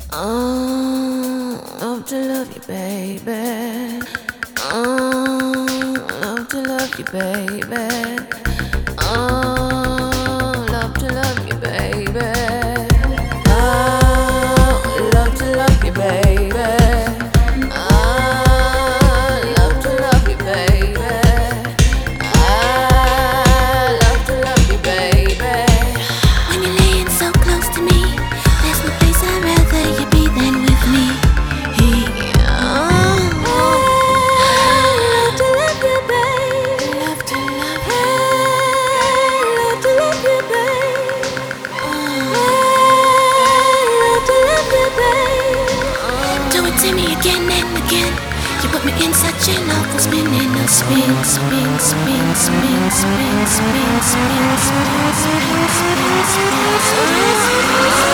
Love to love you, baby. Love to love you, baby. Love to love you, baby. Love to love you, baby. Love to love you, baby. Love to love you, baby. When you're laying so close to me, there's no place I'd rather you be than with me. Love to love you, babe. Love to love you. Love to love you, babe. Love to love you, babe. Do it to me again and again. You put me in such an awful spin, in a spin, spin, spin, spin, spin, spin, spin, spin, spin, spin, spin, spin, spin.